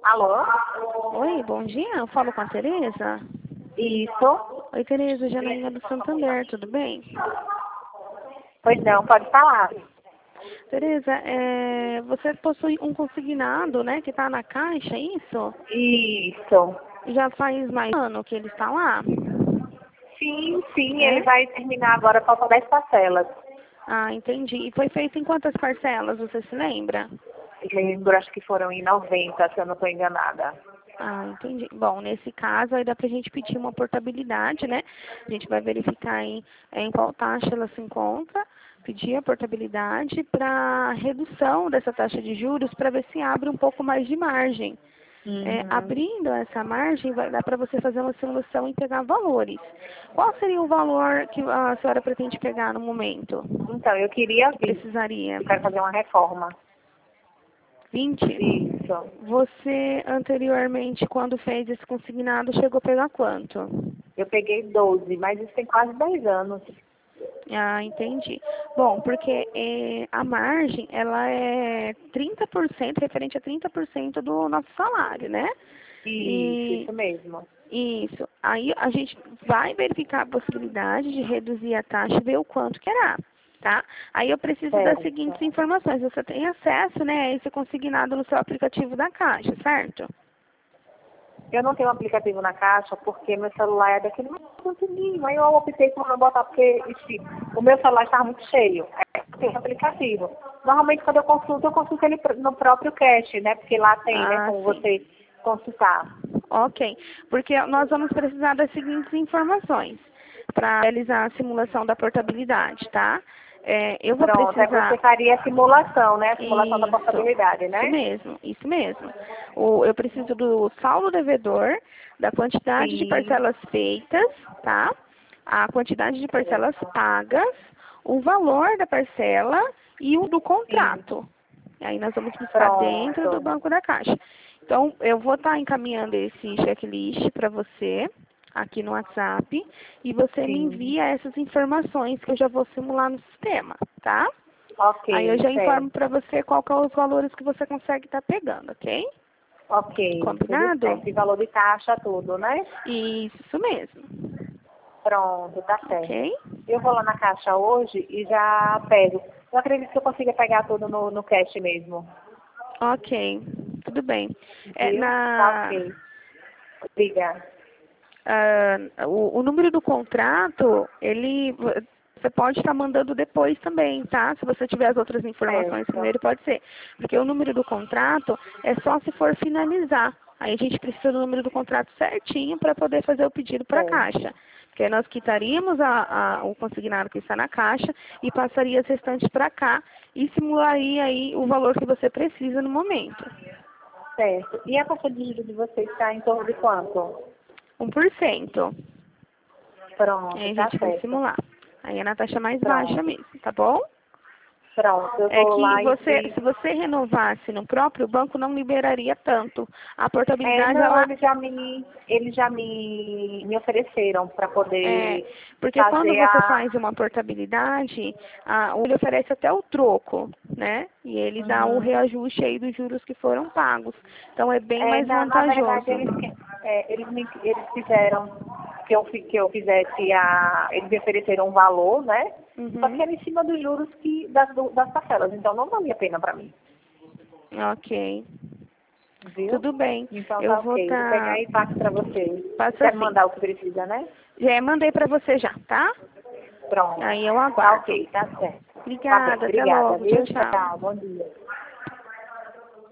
Alô? Oi, bom dia. Eu falo com a Tereza. Isso. Oi, Tereza, Janaína do Santander, tudo bem? Pois não, pode falar. Tereza, você possui um consignado, né, que está na caixa, é isso? Isso. Já faz mais de um ano que ele está lá? Sim, ele É? vai terminar agora, faltam 10 parcelas. Ah, entendi. E foi feito em quantas parcelas, você se lembra? Lembro, acho que foram em 90, se eu não estou enganada. Ah, entendi. Bom, nesse caso, aí dá pra gente pedir uma portabilidade, né? A gente vai verificar em qual taxa ela se encontra, pedir a portabilidade para redução dessa taxa de juros para ver se abre um pouco mais de margem. Uhum. Abrindo essa margem, vai dar para você fazer uma simulação e pegar valores. Qual seria o valor que a senhora pretende pegar no momento? Então, eu queria Que vir. precisaria? Eu quero fazer uma reforma. 20? Isso. Você, anteriormente, quando fez esse consignado, chegou a pegar quanto? Eu peguei 12, mas isso tem quase 10 anos. Ah, entendi. Bom, porque a margem, ela é 30%, referente a 30% do nosso salário, né? E Isso mesmo. isso. Aí a gente vai verificar a possibilidade de reduzir a taxa e ver o quanto que era, tá? Aí eu preciso das Certo. seguintes informações. Você tem acesso, né, a esse consignado no seu aplicativo da Caixa, certo? Eu não tenho aplicativo na caixa porque meu celular é daquele mais pequenininho. Aí eu optei por não botar porque o meu celular estava muito cheio. Aí eu tenho aplicativo. Normalmente quando eu consulto ele no próprio cache, né? Porque lá tem, né? Ah, Como sim. você consultar. Ok. Porque nós vamos precisar das seguintes informações para realizar a simulação da portabilidade, tá? Eu vou Pronto, aí você precisar. faria a simulação, né? A simulação da Isso, portabilidade, isso né? mesmo, isso mesmo. Eu preciso do saldo devedor, da quantidade de Sim. parcelas feitas, tá? A quantidade de parcelas pagas, o valor da parcela e o do Sim. contrato. Aí nós vamos buscar dentro do Pronto. banco da Caixa. Então, eu vou estar encaminhando esse checklist para você aqui no WhatsApp e você me Sim. envia essas informações que eu já vou simular no sistema, tá? Aí eu Ok, já informo para certo. você qual que é os valores que você consegue estar pegando, ok? Ok, tudo Combinado? certo. E valor de taxa, tudo, né? Isso mesmo. Pronto, tá certo. Ok? Eu vou lá na caixa hoje e já pego. Eu acredito que eu consiga pegar tudo no cash mesmo. Ok. Tudo bem. Viu? Tá ok. Obrigada. O número do contrato, você pode estar mandando depois também, tá? Se você tiver as outras informações Certo. primeiro, pode ser. Porque o número do contrato é só se for finalizar. Aí a gente precisa do número do contrato certinho para poder fazer o pedido para a Certo. Caixa. Porque nós quitaríamos o consignado que está na Caixa e passaria as restantes para cá e simularia aí o valor que você precisa no momento. Certo. E a taxa de juros de vocês está em torno de quanto? 1%. Pronto, Aí a tá gente vai certo. simular. Aí é na taxa mais baixa Pronto. mesmo, tá bom? Pronto, eu É vou que lá se você renovasse no próprio banco, não liberaria tanto. A É, portabilidade, não, ela eles já me ofereceram para é, poder porque quando fazer você a. faz uma portabilidade, ele oferece até o troco, né? E ele dá o Uhum. reajuste aí dos juros que foram pagos. Então é bem mais Na verdade, vantajoso. eles fizeram que eu fizesse eles me ofereceram um valor, né? Só que Uhum. era em cima dos juros das parcelas, então não valia a pena para mim, Ok. viu? Tudo bem. Então Eu tá vou ok, eu vou pegar estar. e passo para vocês. Você Passa vai me assim. mandar o que precisa, né? Já mandei para você já, tá? Pronto. Aí eu Tá aguardo. ok, tá certo. Tá bem, Obrigada, até obrigada, logo. Tchau, viu? tchau. Tchau, bom dia.